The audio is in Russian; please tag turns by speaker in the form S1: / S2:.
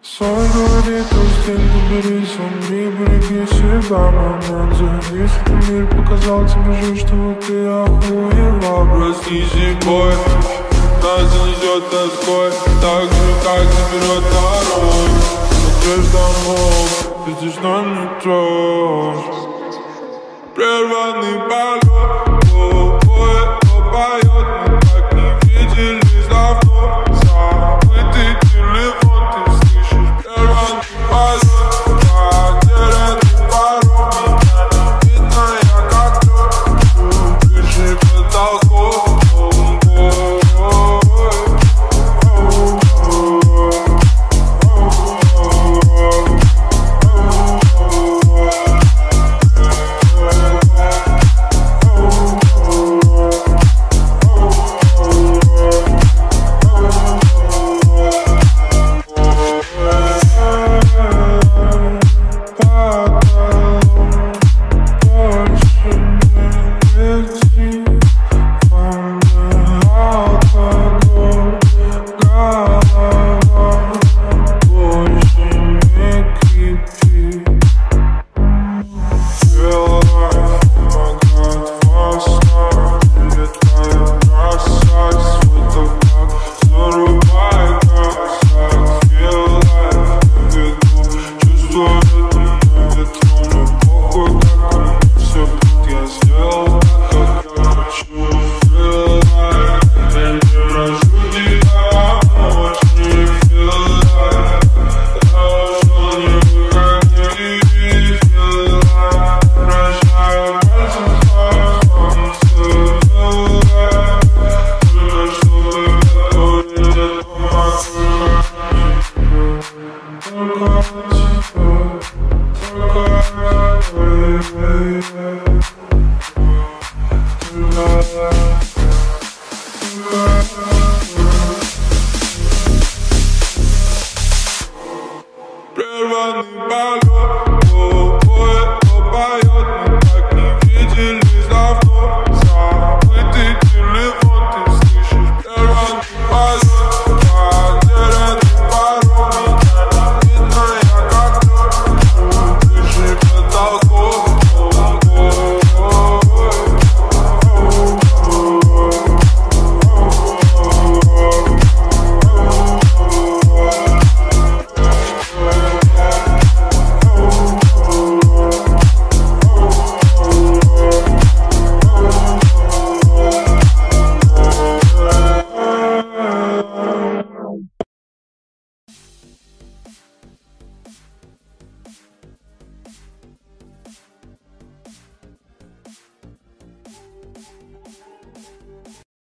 S1: Свой говорит, стиль добери, сумри, береги себя, момент. Если ты мир показал тебе жизнь, что ты охуела.
S2: Проснись, бой, нас занесет тоской, так же, как заберет дорог.
S1: Смотришь домов, видишь на метро.
S2: Прерванный полет, поет, мы так не виделись давно. Забытый телефон, ты слышишь, прерванный полет, потерянный паром. Меня не видно, я как лед, выше потолков.
S1: Только